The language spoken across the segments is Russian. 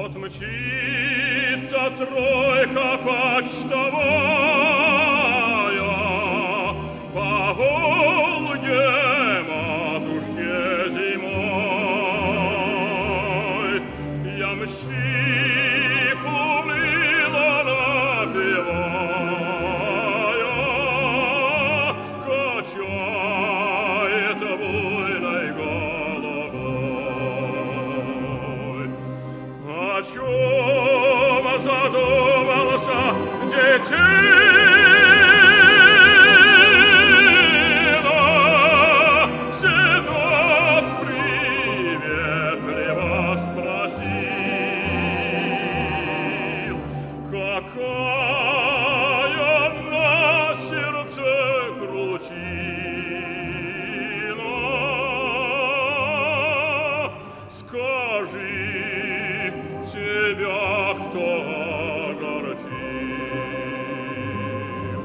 Вот мчится тройка почтовая по Волге матушке зимой. Ямщик уныло напевая качает буйной головой. О чем задумался детина, седок приветливо спросил, какая на сердце кручина. Скажи, тебя кто огорчил?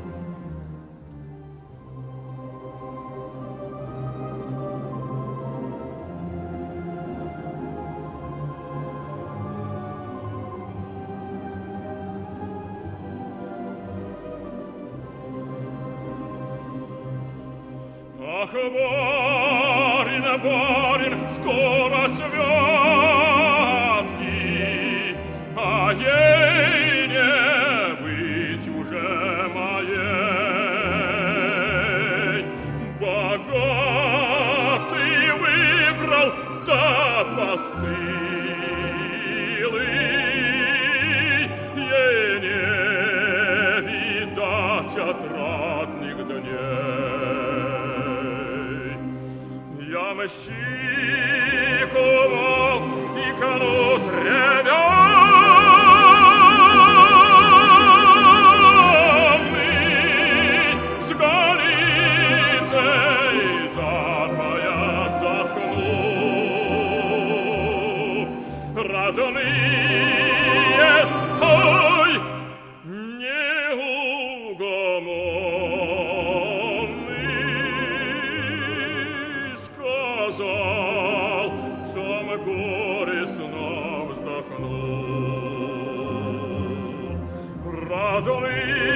Ах, барин, барин, скоро святки, а ей не быть уже моей. Богатый выбрал, да постылый, ей не видать отрадных дней. Ямщик увол и канут ревёный с голицей запая заткнув. Родные, стой, неугомонный, сказал, сам горестно вздохнул. Родные,